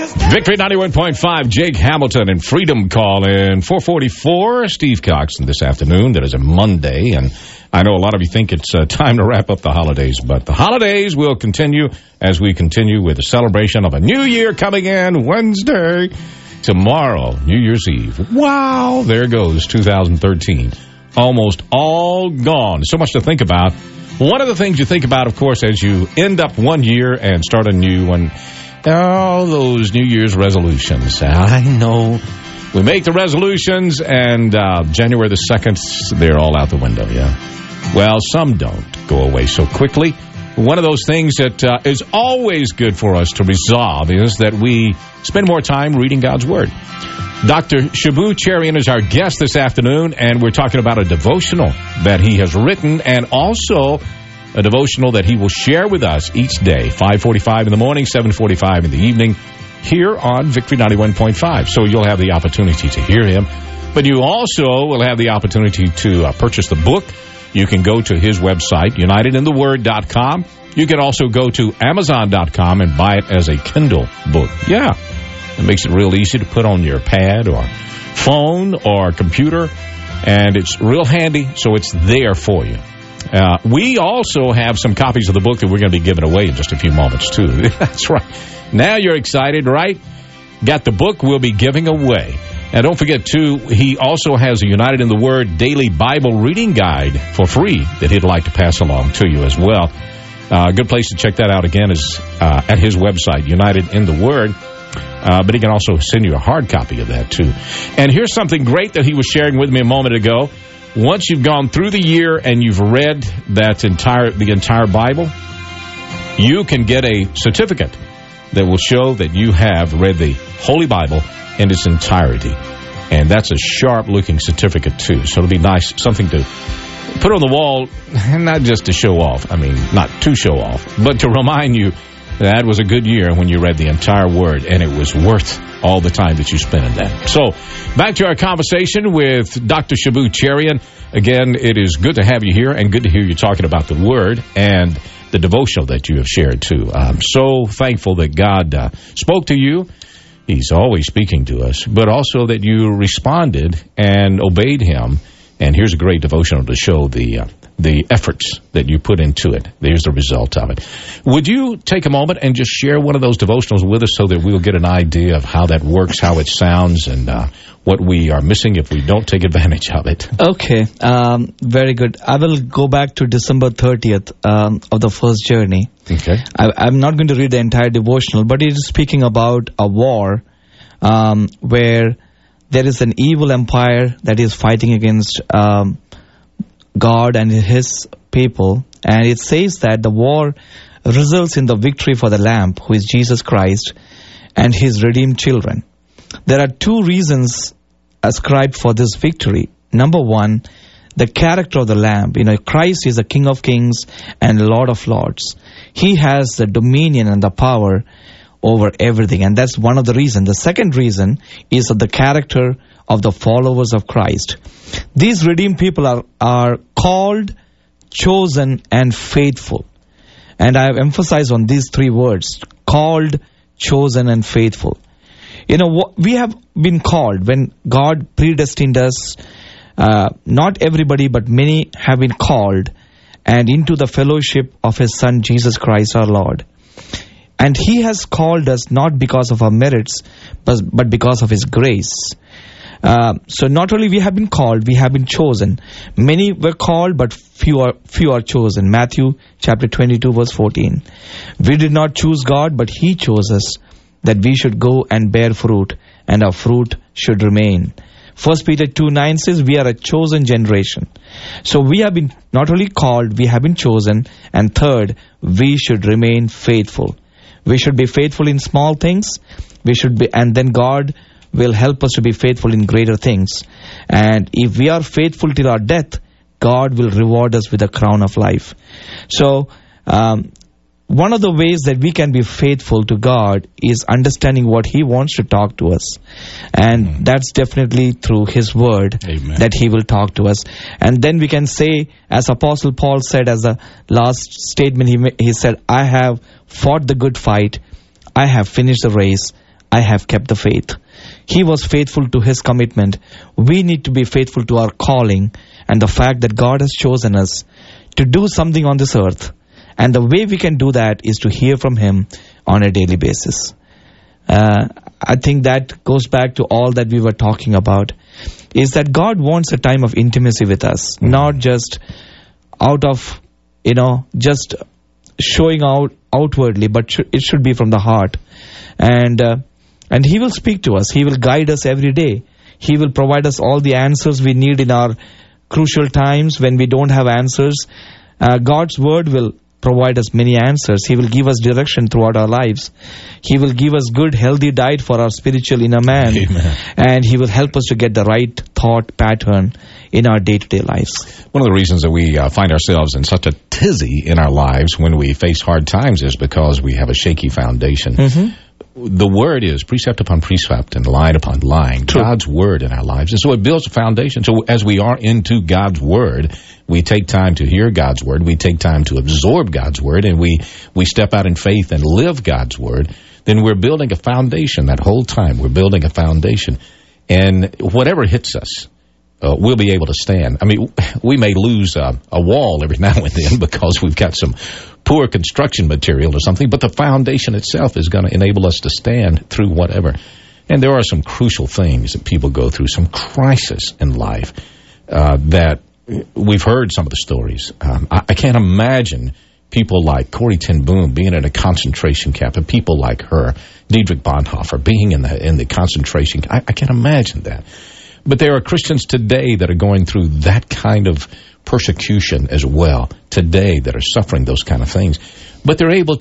Victory 91.5, Jake Hamilton and Freedom Call in 444. Steve Coxon this afternoon. That is a Monday, and I know a lot of you think it's time to wrap up the holidays, but the holidays will continue as we continue with the celebration of a new year coming in Wednesday. Tomorrow, New Year's Eve. Wow, there goes 2013. Almost all gone. So much to think about. One of the things you think about, of course, as you end up one year and start a new one, all those New Year's resolutions. I know. We make the resolutions, and January the 2nd, they're all out the window, yeah. Well, some don't go away so quickly. One of those things that is always good for us to resolve is that we spend more time reading God's Word. Dr. Shabu Cherian is our guest this afternoon, and we're talking about a devotional that he has written and also a devotional that he will share with us each day, 5:45 in the morning, 7:45 in the evening, here on Victory 91.5. So you'll have the opportunity to hear him, but you also will have the opportunity to purchase the book. You can go to his website, unitedintheword.com. You can also go to Amazon.com and buy it as a Kindle book. Yeah, it makes it real easy to put on your pad or phone or computer, and it's real handy, so it's there for you. We also have some copies of the book that we're going to be giving away in just a few moments, too. That's right. Now you're excited, right? Got the book we'll be giving away. And don't forget, too, he also has a United in the Word daily Bible reading guide for free that he'd like to pass along to you as well. A good place to check that out, again, is at his website, United in the Word. But he can also send you a hard copy of that, too. And here's something great that he was sharing with me a moment ago. Once you've gone through the year and you've read the entire Bible, you can get a certificate that will show that you have read the Holy Bible in its entirety. And that's a sharp-looking certificate, too. So it'll be nice, something to put on the wall, not just to show off. I mean, not to show off, but to remind you that was a good year when you read the entire Word, and it was worth all the time that you spent in that. So, back to our conversation with Dr. Shabu Cherian. Again, it is good to have you here, and good to hear you talking about the Word and the devotional that you have shared, too. I'm so thankful that God spoke to you. He's always speaking to us, but also that you responded and obeyed Him. And here's a great devotional to show the efforts that you put into it. There's the result of it. Would you take a moment and just share one of those devotionals with us so that we'll get an idea of how that works, how it sounds, and what we are missing if we don't take advantage of it? Okay, very good. I will go back to December 30th of the first journey. Okay. I'm not going to read the entire devotional, but it is speaking about a war where there is an evil empire that is fighting against God and His people. And it says that the war results in the victory for the Lamb, who is Jesus Christ, and His redeemed children. There are two reasons ascribed for this victory. Number one, the character of the Lamb. Christ is the King of Kings and Lord of Lords. He has the dominion and the power over everything, and that's one of the reasons. The second reason is of the character of the followers of Christ. These redeemed people are called, chosen, and faithful. And I have emphasized on these three words: called, chosen, and faithful. We have been called when God predestined us. Not everybody, but many have been called and into the fellowship of His Son, Jesus Christ our Lord. And He has called us not because of our merits, but because of His grace. So not only we have been called, we have been chosen. Many were called, but few are chosen. Matthew chapter 22, verse 14. We did not choose God, but He chose us, that we should go and bear fruit, and our fruit should remain. 1 Peter 2:9 says we are a chosen generation. So we have been not only called, we have been chosen. And third, we should remain faithful. We should be faithful in small things. And then God will help us to be faithful in greater things. And if we are faithful till our death, God will reward us with a crown of life. So, one of the ways that we can be faithful to God is understanding what He wants to talk to us. And that's definitely through His Word. Amen. That He will talk to us. And then we can say, as Apostle Paul said as the last statement, he said, I have fought the good fight, I have finished the race, I have kept the faith. He was faithful to his commitment. We need to be faithful to our calling and the fact that God has chosen us to do something on this earth. And the way we can do that is to hear from him on a daily basis. I think that goes back to all that we were talking about, is that God wants a time of intimacy with us, not just out of, just showing out outwardly, but it should be from the heart. And he will speak to us. He will guide us every day. He will provide us all the answers we need in our crucial times when we don't have answers. God's word will provide us many answers. He will give us direction throughout our lives. He will give us good, healthy diet for our spiritual inner man. Amen. And he will help us to get the right thought pattern in our day-to-day lives. One of the reasons that we find ourselves in such a tizzy in our lives when we face hard times is because we have a shaky foundation. Mm-hmm. The word is precept upon precept and line upon line. True. God's word in our lives. And so it builds a foundation. So as we are into God's word, we take time to hear God's word. We take time to absorb God's word. And we step out in faith and live God's word. Then we're building a foundation that whole time. We're building a foundation. And whatever hits us, we'll be able to stand. I mean, we may lose a wall every now and then because we've got some poor construction material or something, but the foundation itself is going to enable us to stand through whatever. And there are some crucial things that people go through, some crisis in life that we've heard some of the stories. I can't imagine people like Corrie ten Boom being in a concentration camp, and people like her, Dietrich Bonhoeffer, being in the concentration camp. I can't imagine that. But there are Christians today that are going through that kind of persecution as well today, that are suffering those kind of things. But they're able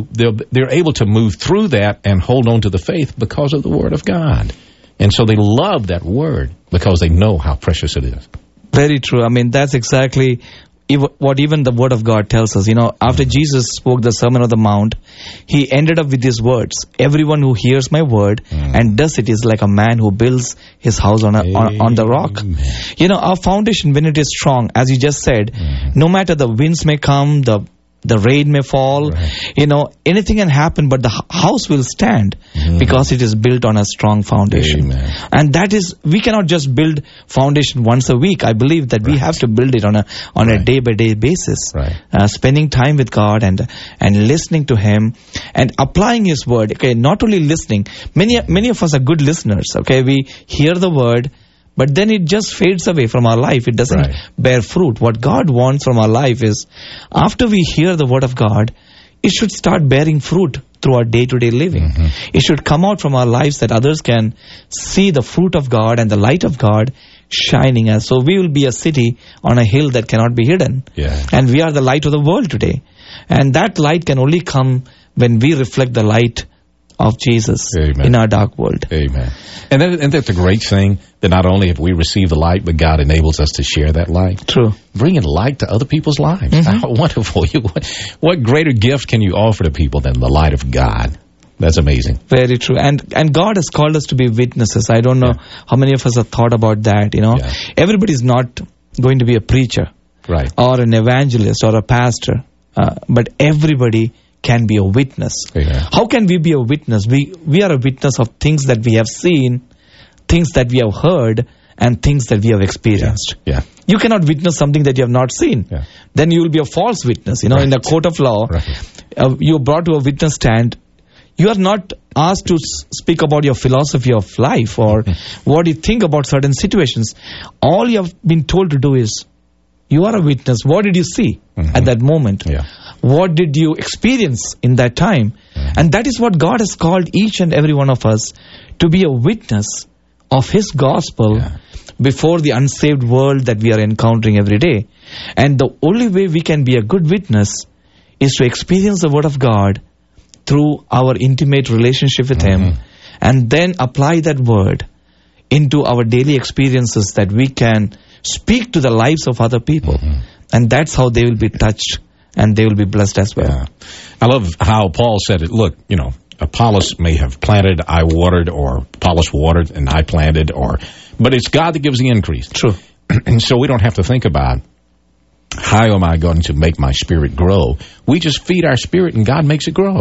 to move through that and hold on to the faith because of the Word of God. And so they love that Word because they know how precious it is. Very true. I mean, that's exactly what even the Word of God tells us. After Jesus spoke the Sermon on the Mount, he ended up with these words: everyone who hears my word and does it is like a man who builds his house on the rock. Our foundation, when it is strong, as you just said, no matter the winds may come, the rain may fall, right. Anything can happen, but the house will stand because it is built on a strong foundation. Amen. And that is, we cannot just build foundation once a week. I believe that we have to build it on a day-by-day basis. Right. Spending time with God and listening to Him and applying His Word. Okay, not only listening. Many of us are good listeners. Okay, we hear the Word, but then it just fades away from our life. It doesn't bear fruit. What God wants from our life is, after we hear the Word of God, it should start bearing fruit through our day-to-day living. It should come out from our lives that others can see the fruit of God and the light of God shining us. So we will be a city on a hill that cannot be hidden. Yeah. And we are the light of the world today. And that light can only come when we reflect the light of Jesus in our dark world. Amen. And that's a great thing, that not only have we received the light, but God enables us to share that light. True. Bringing light to other people's lives. How wonderful. What greater gift can you offer to people than the light of God? That's amazing. Very true. And God has called us to be witnesses. I don't know how many of us have thought about that. Everybody's not going to be a preacher, right, or an evangelist or a pastor, but everybody can be a witness. Yeah. How can we be a witness? We are a witness of things that we have seen, things that we have heard, and things that we have experienced. Yeah. You cannot witness something that you have not seen. Yeah. Then you will be a false witness. In the court of law, you are brought to a witness stand. You are not asked to speak about your philosophy of life or what you think about certain situations. All you have been told to do is, you are a witness. What did you see at that moment? Yeah. What did you experience in that time? And that is what God has called each and every one of us, to be a witness of His gospel before the unsaved world that we are encountering every day. And the only way we can be a good witness is to experience the Word of God through our intimate relationship with Him, and then apply that Word into our daily experiences, that we can speak to the lives of other people. And that's how they will be touched and they will be blessed as well. Yeah. I love how Paul said it. Look, Apollos may have planted, I watered, or Apollos watered and I planted, but it's God that gives the increase. True. And so we don't have to think about, how am I going to make my spirit grow? We just feed our spirit and God makes it grow.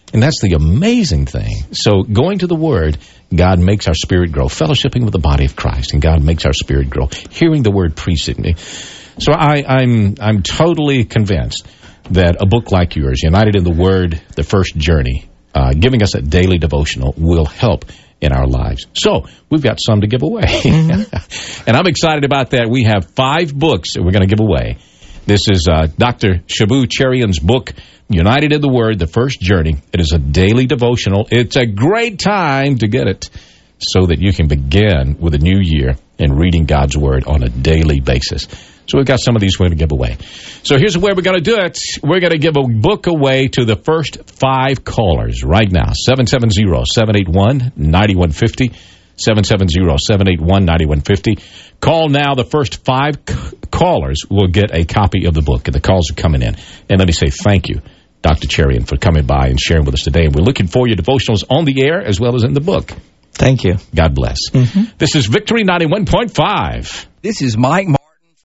And that's the amazing thing. So going to the Word, God makes our spirit grow. Fellowshipping with the body of Christ, and God makes our spirit grow. Hearing the Word preaching. So I'm totally convinced that a book like yours, United in the Word, The First Journey, giving us a daily devotional will help in our lives. So we've got some to give away. And I'm excited about that. We have 5 books that we're going to give away. This is Dr. Shabu Cherian's book, United in the Word, The First Journey. It is a daily devotional. It's a great time to get it so that you can begin with a new year in reading God's Word on a daily basis. So we've got some of these we're going to give away. So here's the way we're going to do it. We're going to give a book away to the first 5 callers right now. 770-781-9150. 770-781-9150. Call now. The first 5 callers will get a copy of the book, and the calls are coming in. And let me say thank you, Dr. Cherian, for coming by and sharing with us today. And we're looking for your devotionals on the air as well as in the book. Thank you. God bless. This is Victory 91.5. This is Mike